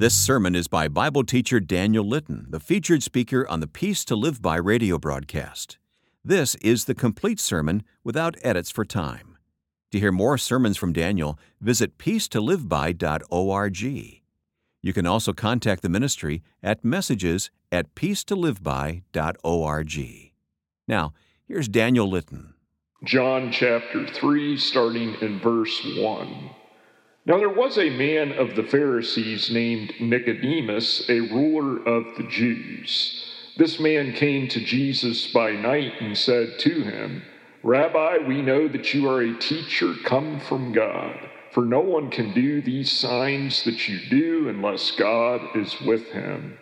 This sermon is by Bible teacher Daniel Litton, the featured speaker on the Peace to Live By radio broadcast. This is the complete sermon without edits for time. To hear more sermons from Daniel, visit peacetoliveby.org. You can also contact the ministry at messages@peacetoliveby.org. Now, here's Daniel Litton. John chapter 3, starting in verse 1. Now there was a man of the Pharisees named Nicodemus, a ruler of the Jews. This man came to Jesus by night and said to him, Rabbi, we know that you are a teacher come from God, for no one can do these signs that you do unless God is with him.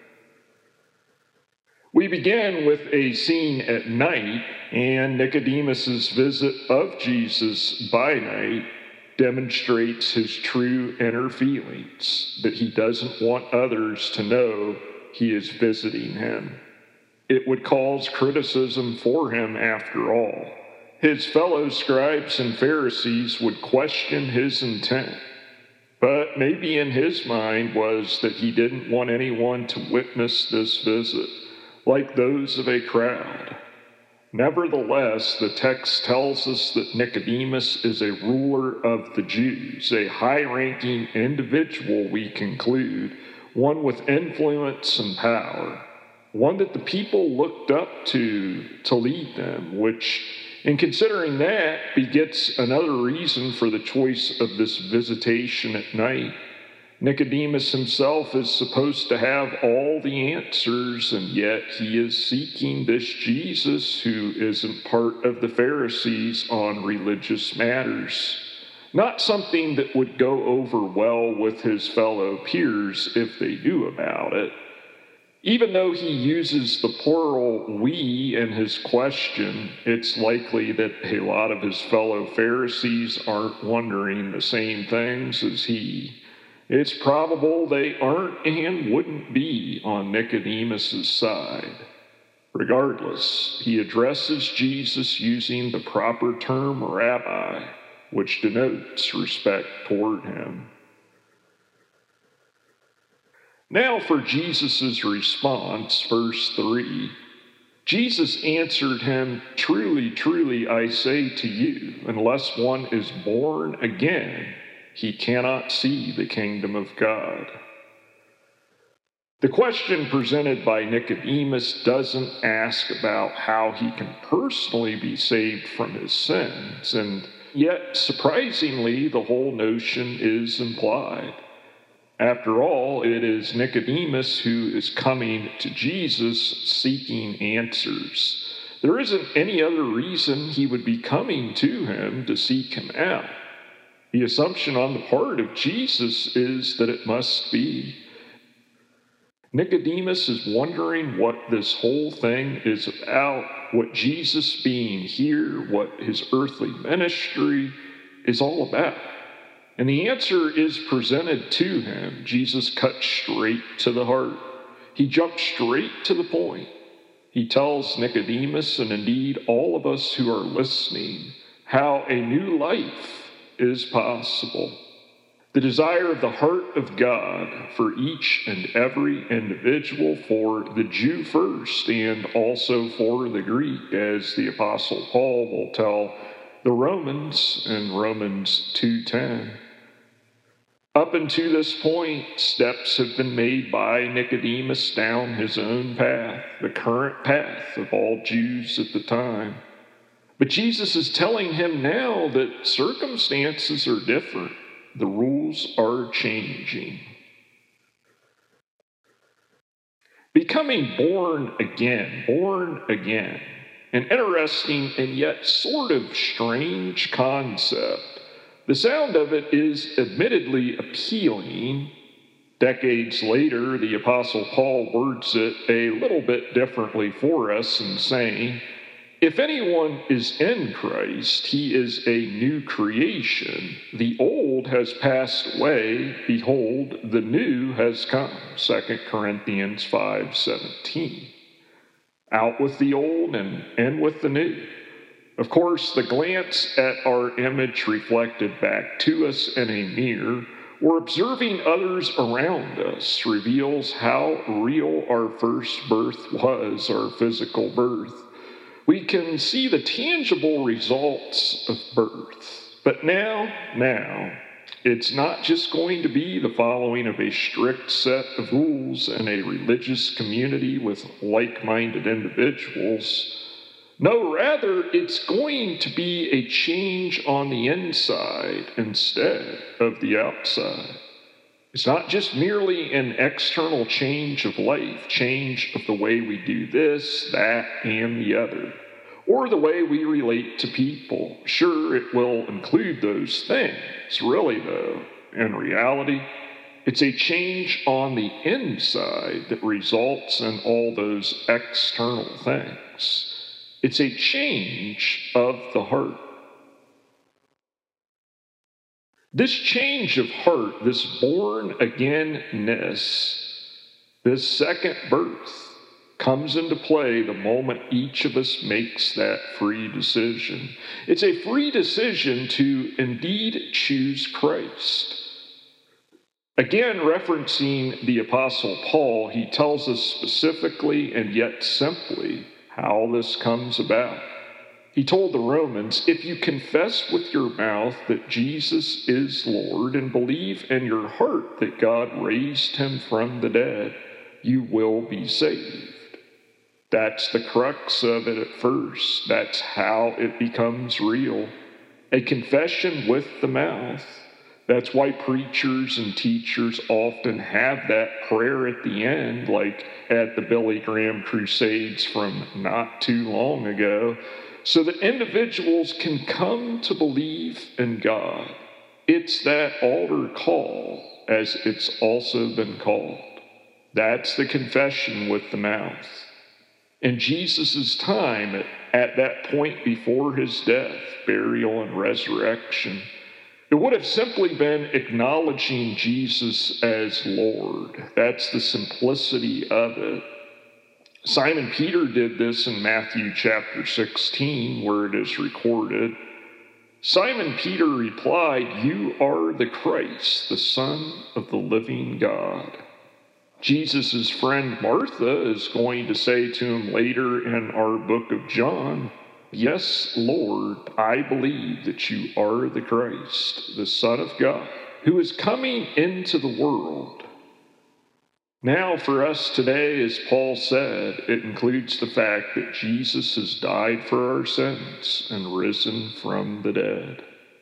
We begin with a scene at night, and Nicodemus's visit of Jesus by night demonstrates his true inner feelings, that he doesn't want others to know he is visiting him. It would cause criticism for him after all. His fellow scribes and Pharisees would question his intent, but maybe in his mind was that he didn't want anyone to witness this visit, like those of a crowd. Nevertheless, the text tells us that Nicodemus is a ruler of the Jews, a high-ranking individual, we conclude, one with influence and power, one that the people looked up to lead them, which, in considering that, begets another reason for the choice of this visitation at night. Nicodemus himself is supposed to have all the answers, and yet he is seeking this Jesus who isn't part of the Pharisees on religious matters. Not something that would go over well with his fellow peers if they knew about it. Even though he uses the plural we in his question, it's likely that a lot of his fellow Pharisees aren't wondering the same things as he. It's probable they aren't and wouldn't be on Nicodemus's side. Regardless, he addresses Jesus using the proper term rabbi, which denotes respect toward him. Now for Jesus' response, verse 3. Jesus answered him, Truly, truly, I say to you, unless one is born again, he cannot see the kingdom of God. The question presented by Nicodemus doesn't ask about how he can personally be saved from his sins, and yet, surprisingly, the whole notion is implied. After all, it is Nicodemus who is coming to Jesus seeking answers. There isn't any other reason he would be coming to him to seek him out. The assumption on the part of Jesus is that it must be. Nicodemus is wondering what this whole thing is about, what Jesus being here, what his earthly ministry is all about. And the answer is presented to him. Jesus cuts straight to the heart. He jumps straight to the point. He tells Nicodemus, and indeed all of us who are listening, how a new life is possible. The desire of the heart of God for each and every individual, for the Jew first and also for the Greek, as the Apostle Paul will tell the Romans in Romans 2:10. Up until this point, steps have been made by Nicodemus down his own path, the current path of all Jews at the time. But Jesus is telling him now that circumstances are different. The rules are changing. Becoming born again, an interesting and yet sort of strange concept. The sound of it is admittedly appealing. Decades later, the Apostle Paul words it a little bit differently for us in saying, If anyone is in Christ, he is a new creation. The old has passed away. Behold, the new has come. 2 Corinthians 5:17. Out with the old and in with the new. Of course, the glance at our image reflected back to us in a mirror or observing others around us reveals how real our first birth was, our physical birth. We can see the tangible results of birth. But now, it's not just going to be the following of a strict set of rules in a religious community with like-minded individuals. No, rather, it's going to be a change on the inside instead of the outside. It's not just merely an external change of life, change of the way we do this, that, and the other, or the way we relate to people. Sure, it will include those things. Really, though, in reality, it's a change on the inside that results in all those external things. It's a change of the heart. This change of heart, this born-againness, this second birth, comes into play the moment each of us makes that free decision. It's a free decision to indeed choose Christ. Again, referencing the Apostle Paul, he tells us specifically and yet simply how this comes about. He told the Romans, if you confess with your mouth that Jesus is Lord and believe in your heart that God raised him from the dead, you will be saved. That's the crux of it at first. That's how it becomes real. A confession with the mouth. That's why preachers and teachers often have that prayer at the end, like at the Billy Graham Crusades from not too long ago, so that individuals can come to believe in God. It's that altar call, as it's also been called. That's the confession with the mouth. In Jesus' time, at that point before his death, burial, and resurrection, it would have simply been acknowledging Jesus as Lord. That's the simplicity of it. Simon Peter did this in Matthew chapter 16, where it is recorded. Simon Peter replied, "You are the Christ, the Son of the living God." Jesus' friend Martha is going to say to him later in our book of John, "Yes, Lord, I believe that you are the Christ, the Son of God, who is coming into the world." Now, for us today, as Paul said, it includes the fact that Jesus has died for our sins and risen from the dead.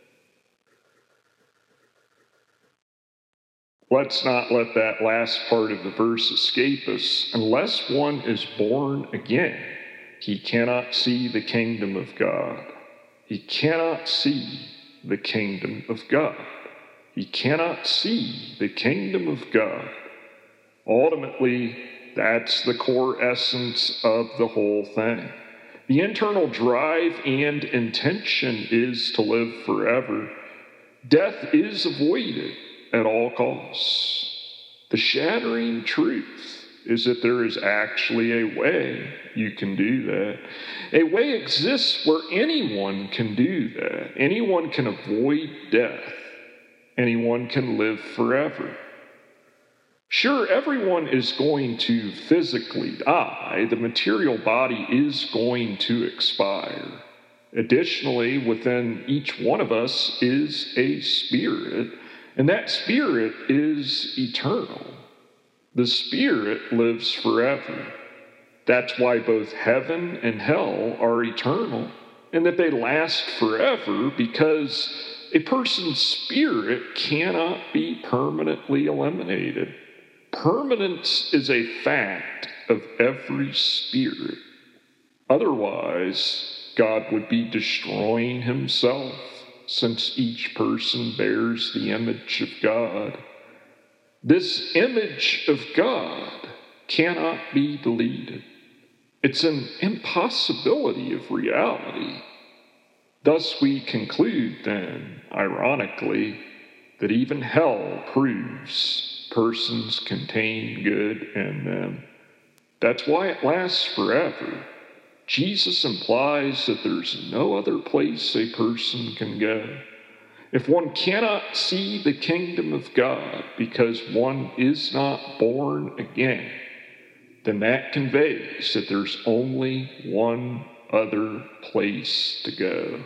Let's not let that last part of the verse escape us. Unless one is born again, he cannot see the kingdom of God. He cannot see the kingdom of God. He cannot see the kingdom of God. Ultimately, that's the core essence of the whole thing. The internal drive and intention is to live forever. Death is avoided at all costs. The shattering truth is that there is actually a way you can do that. A way exists where anyone can do that. Anyone can avoid death. Anyone can live forever. Sure, everyone is going to physically die. The material body is going to expire. Additionally, within each one of us is a spirit, and that spirit is eternal. The spirit lives forever. That's why both heaven and hell are eternal, and that they last forever, because a person's spirit cannot be permanently eliminated. Permanence is a fact of every spirit. Otherwise, God would be destroying himself, since each person bears the image of God. This image of God cannot be deleted. It's an impossibility of reality. Thus, we conclude then, ironically, that even hell proves persons contain good in them. That's why it lasts forever. Jesus implies that there's no other place a person can go. If one cannot see the kingdom of God because one is not born again, then that conveys that there's only one other place to go.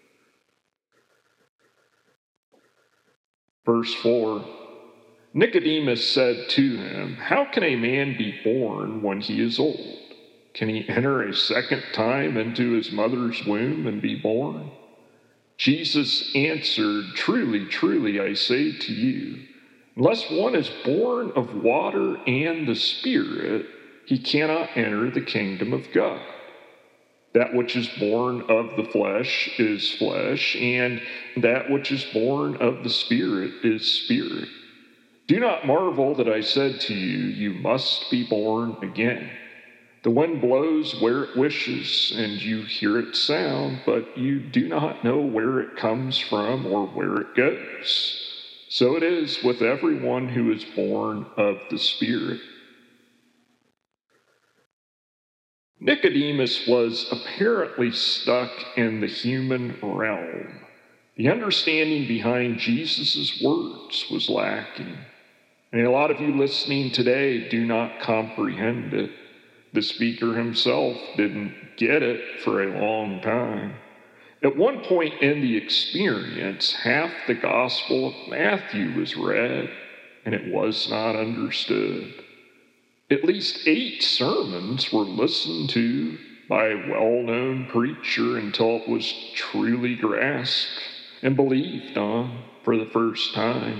Verse 4, Nicodemus said to him, "How can a man be born when he is old? Can he enter a second time into his mother's womb and be born?" Jesus answered, "Truly, truly, I say to you, unless one is born of water and the Spirit, he cannot enter the kingdom of God. That which is born of the flesh is flesh, and that which is born of the Spirit is spirit. Do not marvel that I said to you, you must be born again. The wind blows where it wishes, and you hear its sound, but you do not know where it comes from or where it goes. So it is with everyone who is born of the Spirit." Nicodemus was apparently stuck in the human realm. The understanding behind Jesus' words was lacking. And a lot of you listening today do not comprehend it. The speaker himself didn't get it for a long time. At one point in the experience, half the Gospel of Matthew was read, and it was not understood. At least 8 sermons were listened to by a well-known preacher until it was truly grasped and believed on for the first time.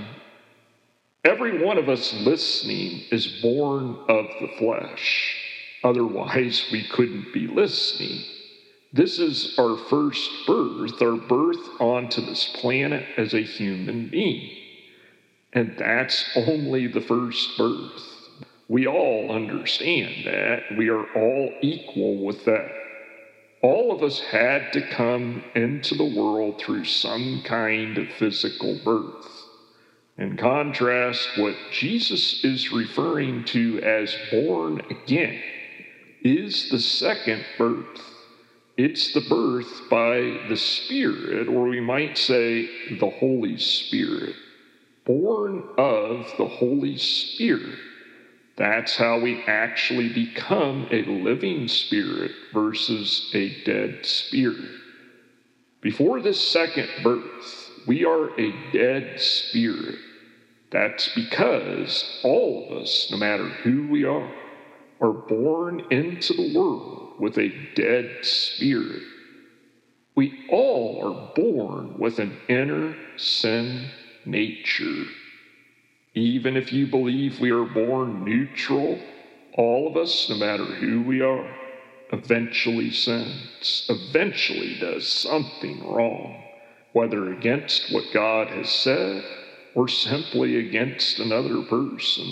Every one of us listening is born of the flesh. Otherwise, we couldn't be listening. This is our first birth, our birth onto this planet as a human being. And that's only the first birth. We all understand that. We are all equal with that. All of us had to come into the world through some kind of physical birth. In contrast, what Jesus is referring to as born again is the second birth. It's the birth by the Spirit, or we might say the Holy Spirit. Born of the Holy Spirit. That's how we actually become a living spirit versus a dead spirit. Before this second birth, we are a dead spirit. That's because all of us, no matter who we are born into the world with a dead spirit. We all are born with an inner sin nature. Even if you believe we are born neutral, all of us, no matter who we are, eventually sins, eventually does something wrong, whether against what God has said or simply against another person.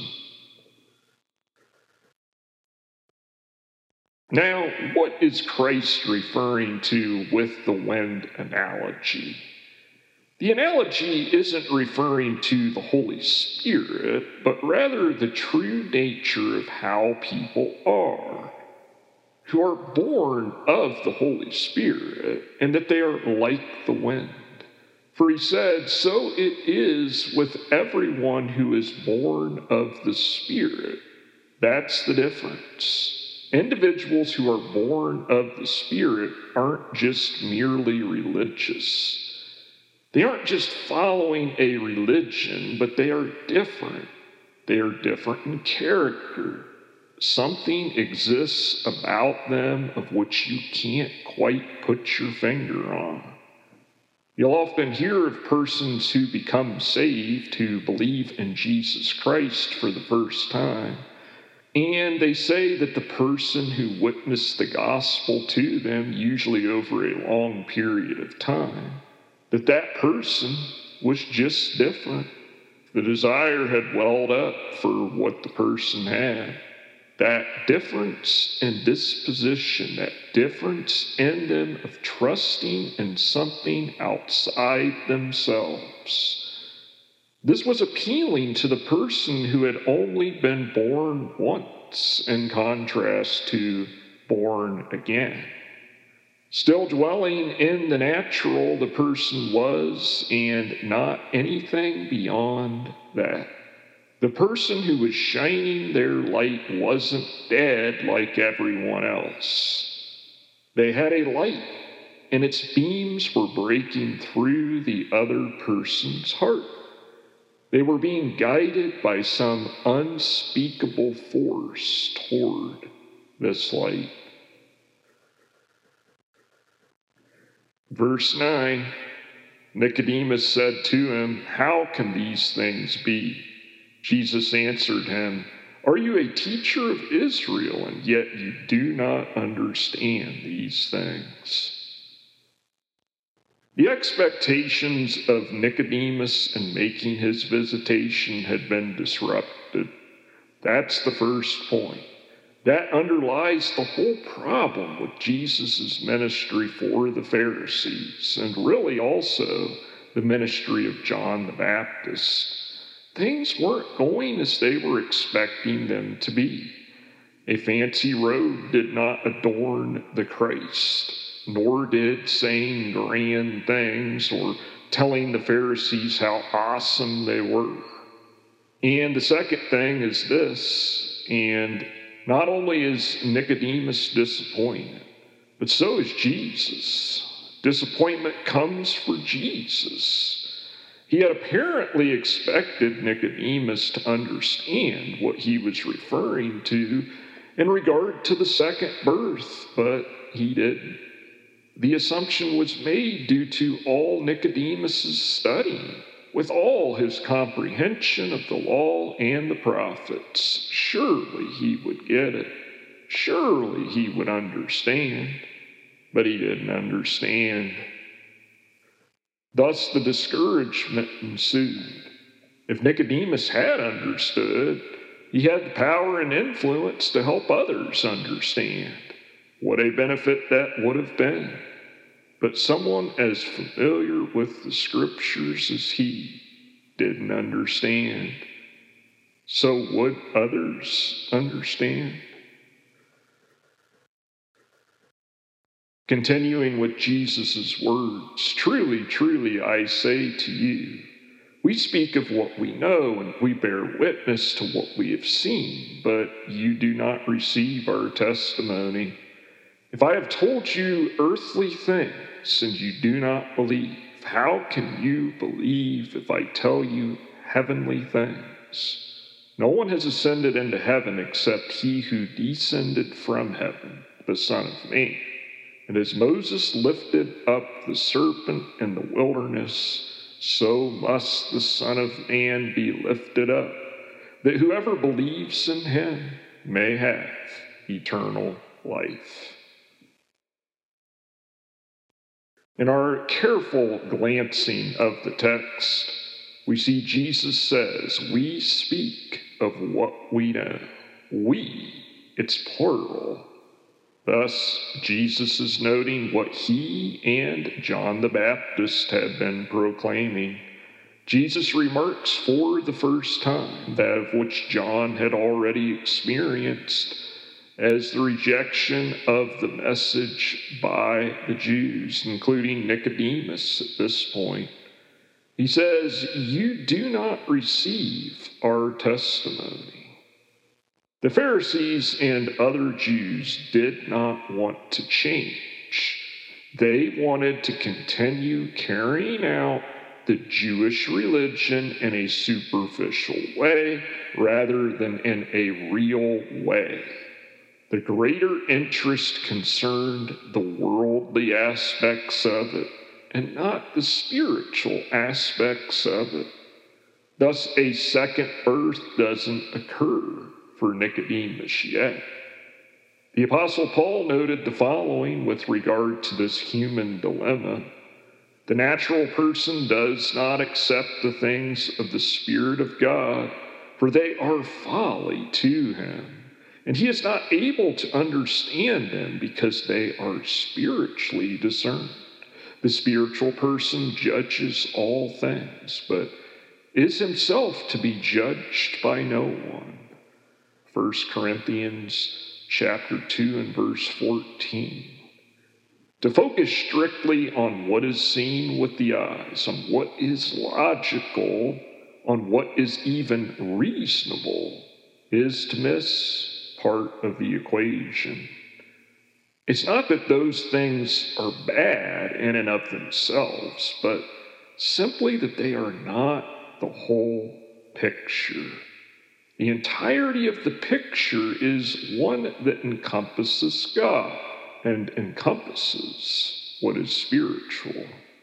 Now, what is Christ referring to with the wind analogy? The analogy isn't referring to the Holy Spirit, but rather the true nature of how people are, who are born of the Holy Spirit, and that they are like the wind. For he said, so it is with everyone who is born of the Spirit. That's the difference. Individuals who are born of the Spirit aren't just merely religious. They aren't just following a religion, but they are different. They are different in character. Something exists about them of which you can't quite put your finger on. You'll often hear of persons who become saved, who believe in Jesus Christ for the first time. And they say that the person who witnessed the gospel to them, usually over a long period of time, that person was just different. The desire had welled up for what the person had. That difference in disposition, that difference in them of trusting in something outside themselves. This was appealing to the person who had only been born once, in contrast to born again. Still dwelling in the natural, the person was, and not anything beyond that. The person who was shining their light wasn't dead like everyone else. They had a light, and its beams were breaking through the other person's heart. They were being guided by some unspeakable force toward this light. Verse 9, Nicodemus said to him, "How can these things be?" Jesus answered him, "Are you a teacher of Israel, and yet you do not understand these things?" The expectations of Nicodemus in making his visitation had been disrupted. That's the first point. That underlies the whole problem with Jesus' ministry for the Pharisees, and really also the ministry of John the Baptist. Things weren't going as they were expecting them to be. A fancy robe did not adorn the Christ, nor did saying grand things or telling the Pharisees how awesome they were. And the second thing is this, and not only is Nicodemus disappointed, but so is Jesus. Disappointment comes for Jesus. He had apparently expected Nicodemus to understand what he was referring to in regard to the second birth, but he didn't. The assumption was made due to all Nicodemus' studying, with all his comprehension of the law and the prophets. Surely he would get it. Surely he would understand. But he didn't understand. Thus the discouragement ensued. If Nicodemus had understood, he had the power and influence to help others understand. What a benefit that would have been. But someone as familiar with the scriptures as he didn't understand. So would others understand? Continuing with Jesus' words, "Truly, truly, I say to you, we speak of what we know and we bear witness to what we have seen, but you do not receive our testimony. If I have told you earthly things and you do not believe, how can you believe if I tell you heavenly things? No one has ascended into heaven except he who descended from heaven, the Son of Man. And as Moses lifted up the serpent in the wilderness, so must the Son of Man be lifted up, that whoever believes in him may have eternal life." In our careful glancing of the text, we see Jesus says, "We speak of what we know." We, it's plural. Thus, Jesus is noting what he and John the Baptist had been proclaiming. Jesus remarks for the first time that of which John had already experienced as the rejection of the message by the Jews, including Nicodemus at this point. He says, "You do not receive our testimony." The Pharisees and other Jews did not want to change. They wanted to continue carrying out the Jewish religion in a superficial way rather than in a real way. The greater interest concerned the worldly aspects of it and not the spiritual aspects of it. Thus, a second birth doesn't occur for Nicodemus yet. The Apostle Paul noted the following with regard to this human dilemma. The natural person does not accept the things of the Spirit of God, for they are folly to him, and he is not able to understand them because they are spiritually discerned. The spiritual person judges all things, but is himself to be judged by no one. 1 Corinthians chapter 2 and verse 14. To focus strictly on what is seen with the eyes, on what is logical, on what is even reasonable, is to miss part of the equation. It's not that those things are bad in and of themselves, but simply that they are not the whole picture. The entirety of the picture is one that encompasses God and encompasses what is spiritual.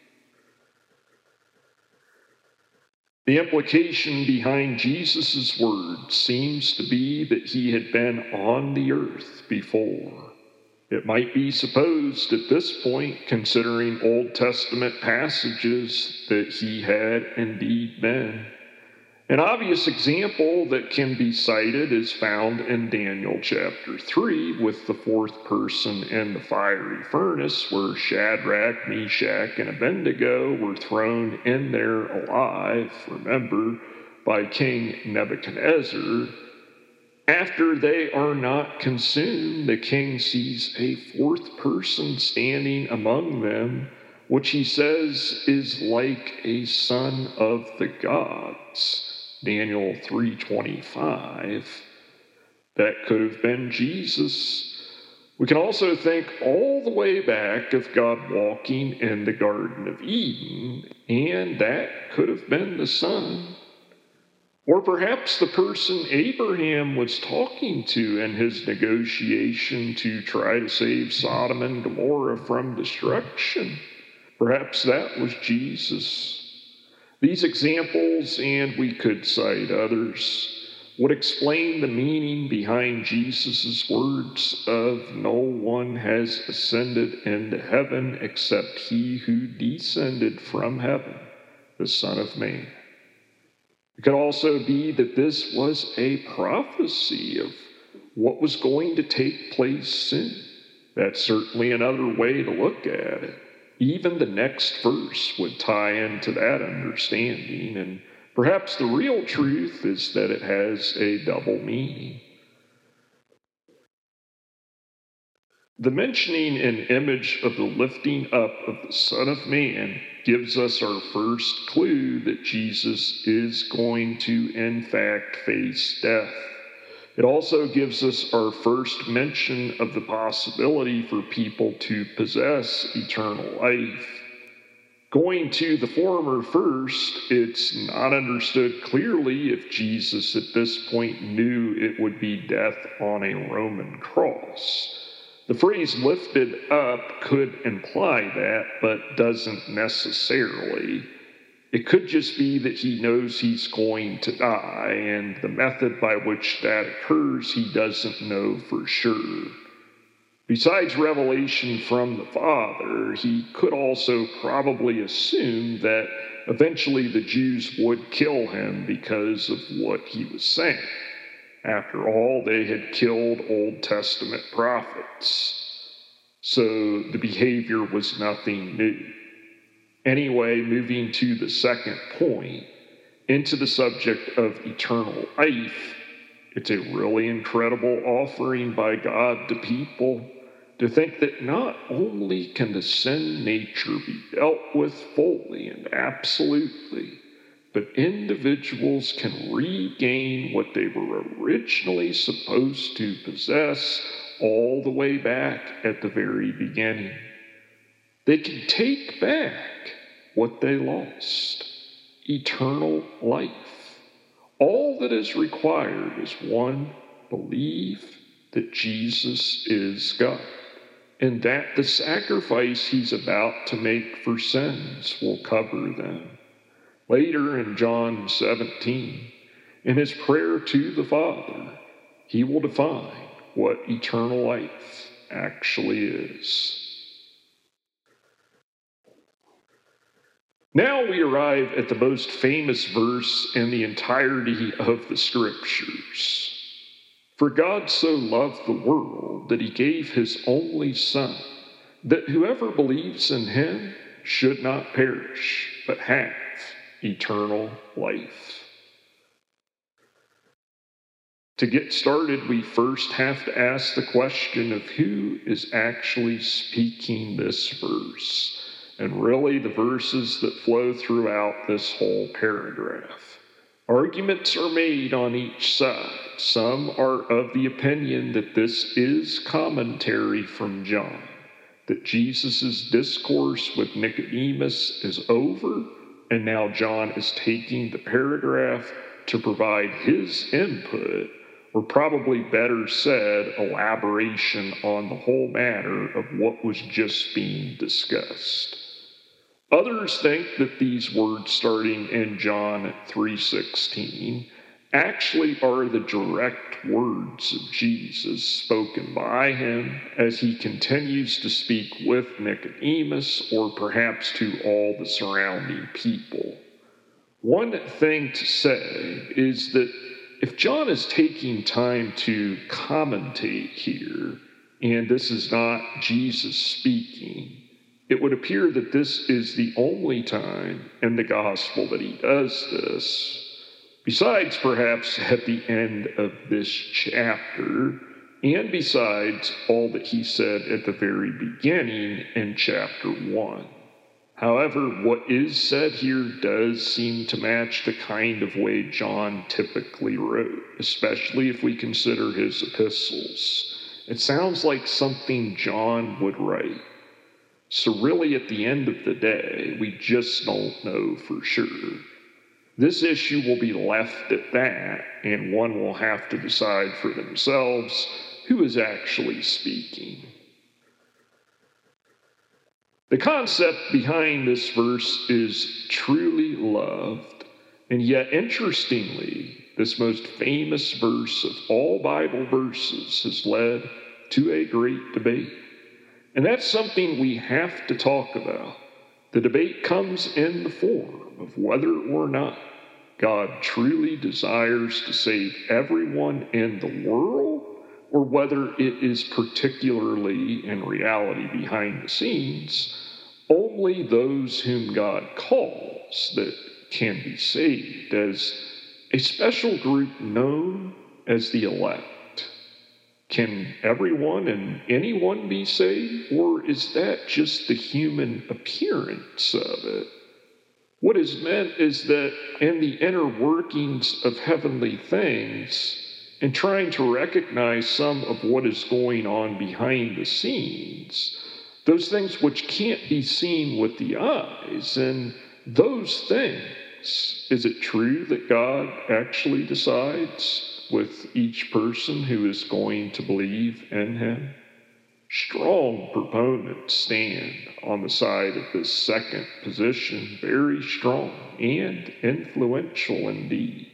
The implication behind Jesus' words seems to be that he had been on the earth before. It might be supposed at this point, considering Old Testament passages, that he had indeed been. An obvious example that can be cited is found in Daniel chapter 3 with the fourth person in the fiery furnace, where Shadrach, Meshach, and Abednego were thrown in there alive, remember, by King Nebuchadnezzar. After they are not consumed, the king sees a fourth person standing among them, which he says is like a son of the gods. Daniel 3:25. That could have been Jesus. We can also think all the way back of God walking in the Garden of Eden, and that could have been the Son. Or perhaps the person Abraham was talking to in his negotiation to try to save Sodom and Gomorrah from destruction. Perhaps that was Jesus. These examples, and we could cite others, would explain the meaning behind Jesus' words of "No one has ascended into heaven except he who descended from heaven, the Son of Man." It could also be that this was a prophecy of what was going to take place soon. That's certainly another way to look at it. Even the next verse would tie into that understanding, and perhaps the real truth is that it has a double meaning. The mentioning and image of the lifting up of the Son of Man gives us our first clue that Jesus is going to, in fact, face death. It also gives us our first mention of the possibility for people to possess eternal life. Going to the former first, it's not understood clearly if Jesus at this point knew it would be death on a Roman cross. The phrase lifted up could imply that, but doesn't necessarily. It could just be that he knows he's going to die, and the method by which that occurs, he doesn't know for sure. Besides revelation from the Father, he could also probably assume that eventually the Jews would kill him because of what he was saying. After all, they had killed Old Testament prophets, so the behavior was nothing new. Anyway, moving to the second point, into the subject of eternal life, it's a really incredible offering by God to people to think that not only can the sin nature be dealt with fully and absolutely, but individuals can regain what they were originally supposed to possess all the way back at the very beginning. They can take back what they lost, eternal life. All that is required is one, believe that Jesus is God, and that the sacrifice he's about to make for sins will cover them. Later in John 17, in his prayer to the Father, he will define what eternal life actually is. Now we arrive at the most famous verse in the entirety of the Scriptures. For God so loved the world that he gave his only Son, that whoever believes in him should not perish, but have eternal life. To get started, we first have to ask the question of who is actually speaking this verse, and really the verses that flow throughout this whole paragraph. Arguments are made on each side. Some are of the opinion that this is commentary from John, that Jesus' discourse with Nicodemus is over, and now John is taking the paragraph to provide his input, or probably better said, elaboration on the whole matter of what was just being discussed. Others think that these words starting in John 3:16 actually are the direct words of Jesus spoken by him as he continues to speak with Nicodemus, or perhaps to all the surrounding people. One thing to say is that if John is taking time to commentate here, and this is not Jesus speaking, it would appear that this is the only time in the gospel that he does this, besides perhaps at the end of this chapter, and besides all that he said at the very beginning in chapter 1. However, what is said here does seem to match the kind of way John typically wrote, especially if we consider his epistles. It sounds like something John would write. So really, at the end of the day, we just don't know for sure. This issue will be left at that, and one will have to decide for themselves who is actually speaking. The concept behind this verse is truly loved, and yet interestingly, this most famous verse of all Bible verses has led to a great debate. And that's something we have to talk about. The debate comes in the form of whether or not God truly desires to save everyone in the world, or whether it is particularly, in reality behind the scenes, only those whom God calls that can be saved, as a special group known as the elect. Can everyone and anyone be saved, or is that just the human appearance of it? What is meant is that in the inner workings of heavenly things, and trying to recognize some of what is going on behind the scenes, those things which can't be seen with the eyes, and those things, is it true that God actually decides with each person who is going to believe in him? Strong proponents stand on the side of this second position, very strong and influential indeed.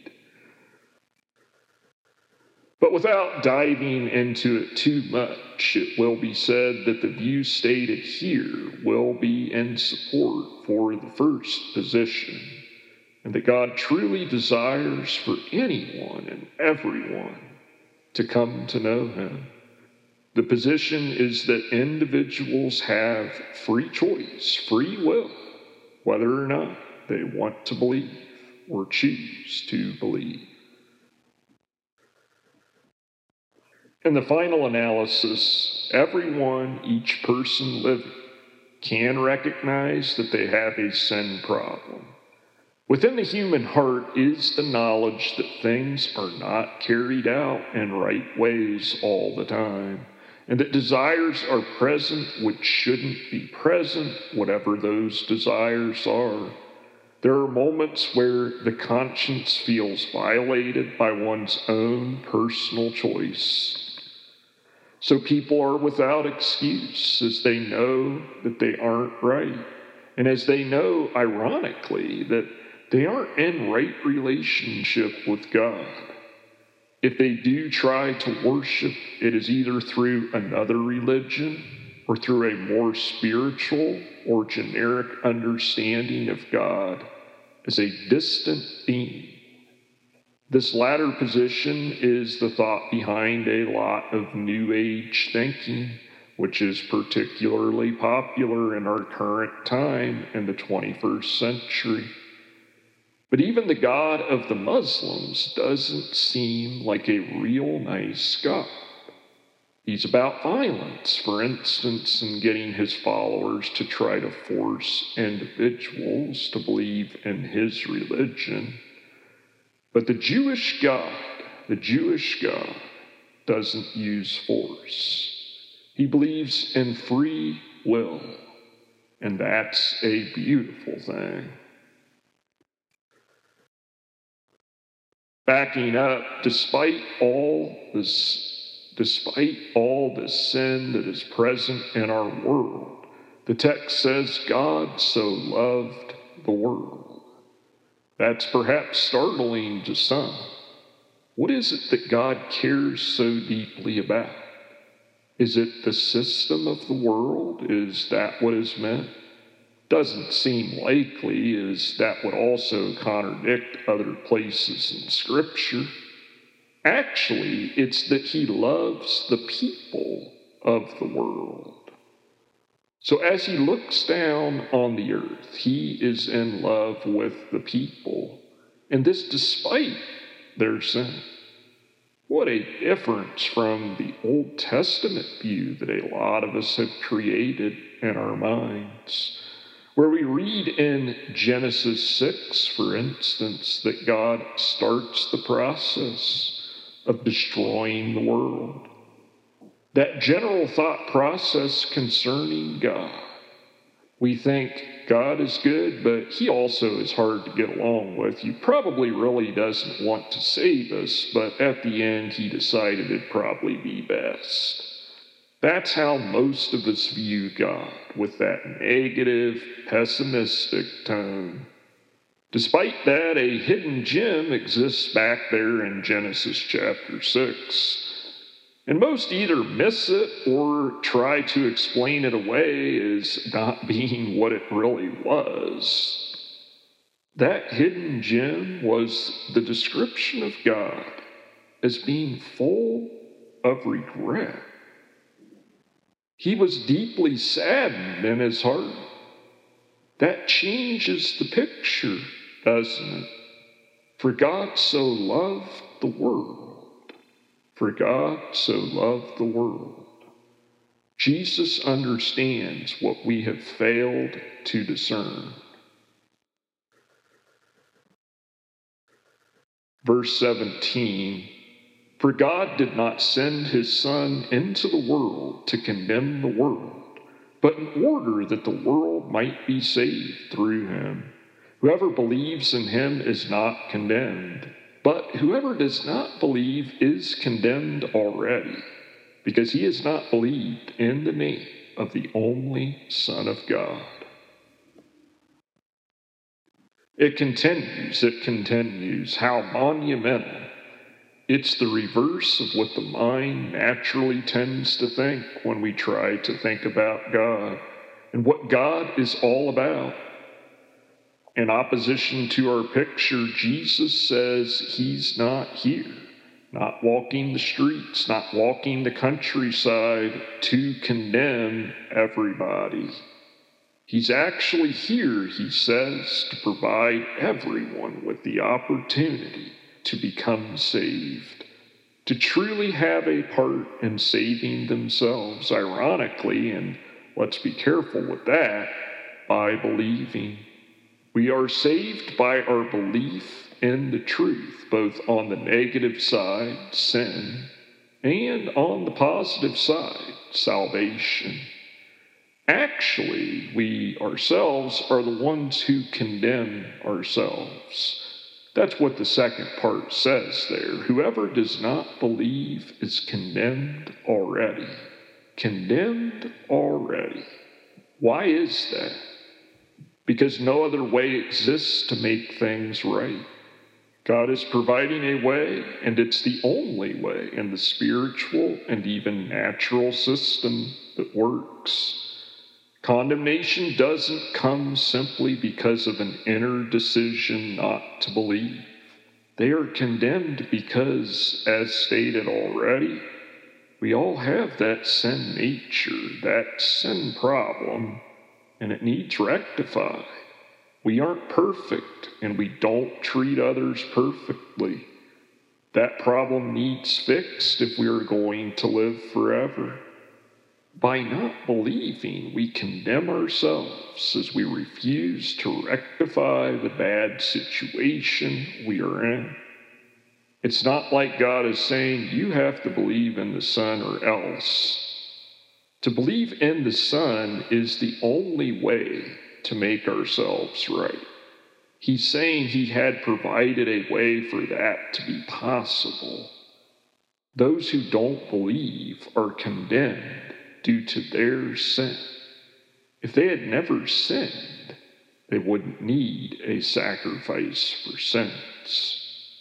But without diving into it too much, it will be said that the view stated here will be in support for the first position, and that God truly desires for anyone and everyone to come to know him. The position is that individuals have free choice, free will, whether or not they want to believe or choose to believe. In the final analysis, everyone, each person living, can recognize that they have a sin problem. Within the human heart is the knowledge that things are not carried out in right ways all the time, and that desires are present which shouldn't be present, whatever those desires are. There are moments where the conscience feels violated by one's own personal choice. So people are without excuse, as they know that they aren't right, and as they know, ironically, that they aren't in right relationship with God. If they do try to worship, it is either through another religion or through a more spiritual or generic understanding of God as a distant being. This latter position is the thought behind a lot of New Age thinking, which is particularly popular in our current time in the 21st century. But even the God of the Muslims doesn't seem like a real nice God. He's about violence, for instance, in getting his followers to try to force individuals to believe in his religion. But the Jewish God doesn't use force. He believes in free will, and that's a beautiful thing. Backing up, despite all the sin that is present in our world, the text says God so loved the world. That's perhaps startling to some. What is it that God cares so deeply about? Is it the system of the world? Is that what is meant? Doesn't seem likely, as that would also contradict other places in Scripture. Actually, it's that he loves the people of the world. So as he looks down on the earth, he is in love with the people, and this despite their sin. What a difference from the Old Testament view that a lot of us have created in our minds, where we read in Genesis 6, for instance, that God starts the process of destroying the world. That general thought process concerning God. We think God is good, but he also is hard to get along with. He probably really doesn't want to save us, but at the end he decided it'd probably be best. That's how most of us view God, with that negative, pessimistic tone. Despite that, a hidden gem exists back there in Genesis chapter 6. And most either miss it or try to explain it away as not being what it really was. That hidden gem was the description of God as being full of regret. He was deeply saddened in his heart. That changes the picture, doesn't it? For God so loved the world. For God so loved the world. Jesus understands what we have failed to discern. Verse 17, for God did not send his Son into the world to condemn the world, but in order that the world might be saved through him. Whoever believes in him is not condemned, but whoever does not believe is condemned already, because he has not believed in the name of the only Son of God. It continues, how monumental. It's the reverse of what the mind naturally tends to think when we try to think about God and what God is all about. In opposition to our picture, Jesus says he's not here, not walking the streets, not walking the countryside to condemn everybody. He's actually here, he says, to provide everyone with the opportunity to become saved, to truly have a part in saving themselves, ironically, and let's be careful with that, by believing. We are saved by our belief in the truth, both on the negative side, sin, and on the positive side, salvation. Actually, we ourselves are the ones who condemn ourselves. That's what the second part says there. Whoever does not believe is condemned already. Condemned already. Why is that? Because no other way exists to make things right. God is providing a way, and it's the only way in the spiritual and even natural system that works. Condemnation doesn't come simply because of an inner decision not to believe. They are condemned because, as stated already, we all have that sin nature, that sin problem, and it needs rectified. We aren't perfect, and we don't treat others perfectly. That problem needs fixed if we are going to live forever. By not believing, we condemn ourselves as we refuse to rectify the bad situation we are in. It's not like God is saying, you have to believe in the Son or else. To believe in the Son is the only way to make ourselves right. He's saying he had provided a way for that to be possible. Those who don't believe are condemned due to their sin. If they had never sinned, they wouldn't need a sacrifice for sins.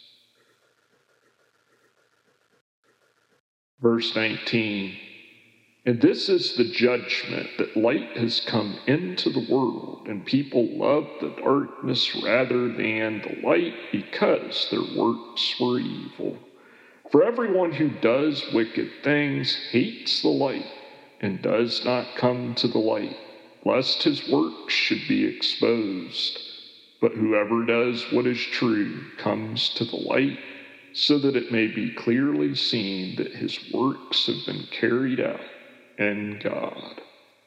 Verse 19, and this is the judgment, that light has come into the world, and people love the darkness rather than the light because their works were evil. For everyone who does wicked things hates the light and does not come to the light, lest his works should be exposed. But whoever does what is true comes to the light, so that it may be clearly seen that his works have been carried out in God.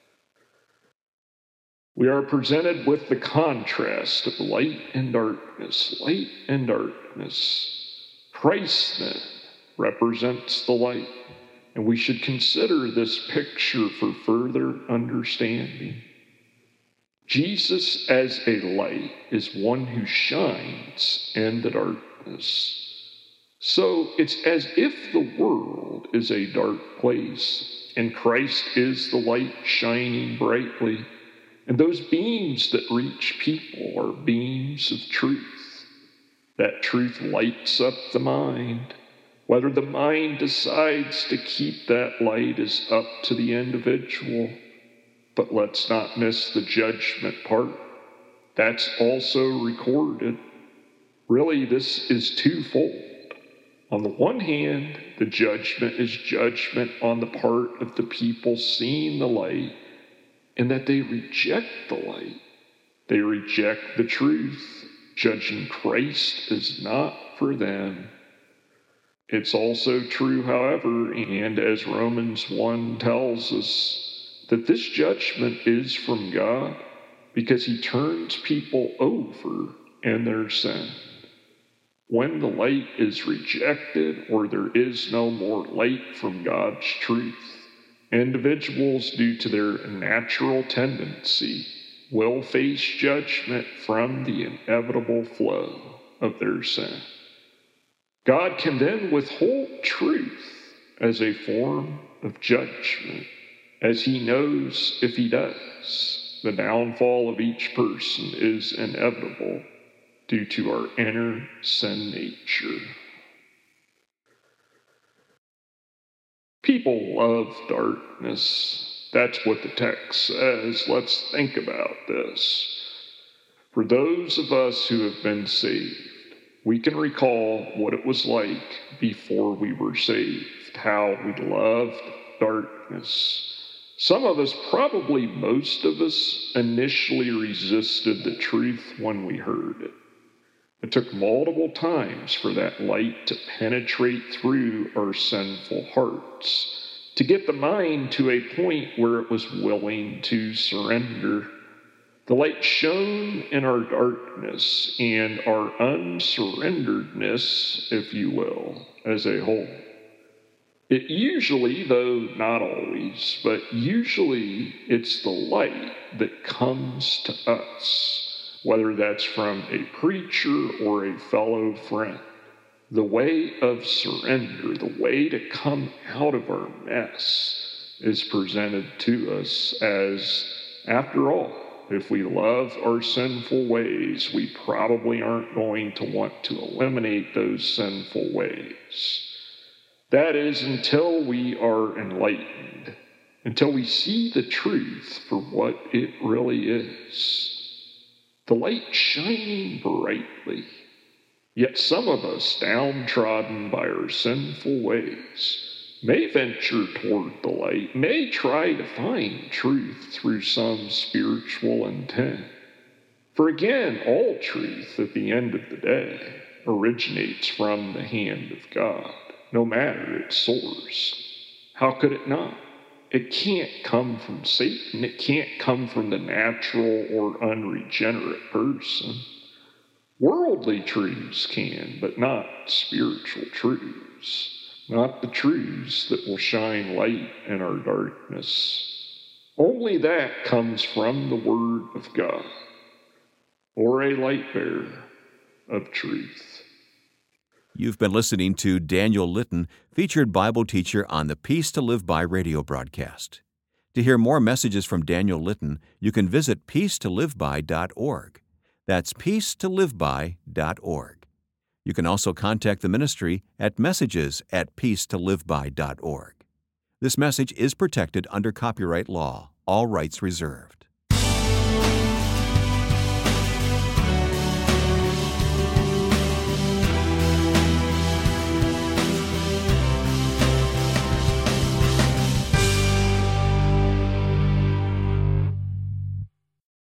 We are presented with the contrast of light and darkness, light and darkness. Christ, then, represents the light, and we should consider this picture for further understanding. Jesus as a light is one who shines in the darkness. So it's as if the world is a dark place, and Christ is the light shining brightly, and those beams that reach people are beams of truth. That truth lights up the mind. Whether the mind decides to keep that light is up to the individual. But let's not miss the judgment part. That's also recorded. Really, this is twofold. On the one hand, the judgment is judgment on the part of the people seeing the light, and that they reject the light. They reject the truth, judging Christ as not for them. It's also true, however, and as Romans 1 tells us, that this judgment is from God because he turns people over in their sin. When the light is rejected or there is no more light from God's truth, individuals, due to their natural tendency, will face judgment from the inevitable flow of their sin. God can then withhold truth as a form of judgment, as he knows if he does, the downfall of each person is inevitable due to our inner sin nature. People love darkness. That's what the text says. Let's think about this. For those of us who have been saved, we can recall what it was like before we were saved, how we loved darkness. Some of us, probably most of us, initially resisted the truth when we heard it. It took multiple times for that light to penetrate through our sinful hearts, to get the mind to a point where it was willing to surrender. The light shone in our darkness and our unsurrenderedness, if you will, as a whole. It usually, though not always, but usually it's the light that comes to us, whether that's from a preacher or a fellow friend. The way of surrender, the way to come out of our mess, is presented to us as, after all, if we love our sinful ways, we probably aren't going to want to eliminate those sinful ways. That is, until we are enlightened, until we see the truth for what it really is. The light shining brightly, yet some of us, downtrodden by our sinful ways, may venture toward the light, may try to find truth through some spiritual intent. For again, all truth at the end of the day originates from the hand of God, no matter its source. How could it not? It can't come from Satan. It can't come from the natural or unregenerate person. Worldly truths can, but not spiritual truths. Not the truths that will shine light in our darkness. Only that comes from the Word of God, or a light bearer of truth. You've been listening to Daniel Litton, featured Bible teacher on the Peace to Live By radio broadcast. To hear more messages from Daniel Litton, you can visit peacetoliveby.org. That's peacetoliveby.org. You can also contact the ministry at messages@peacetoliveby.org. This message is protected under copyright law, all rights reserved.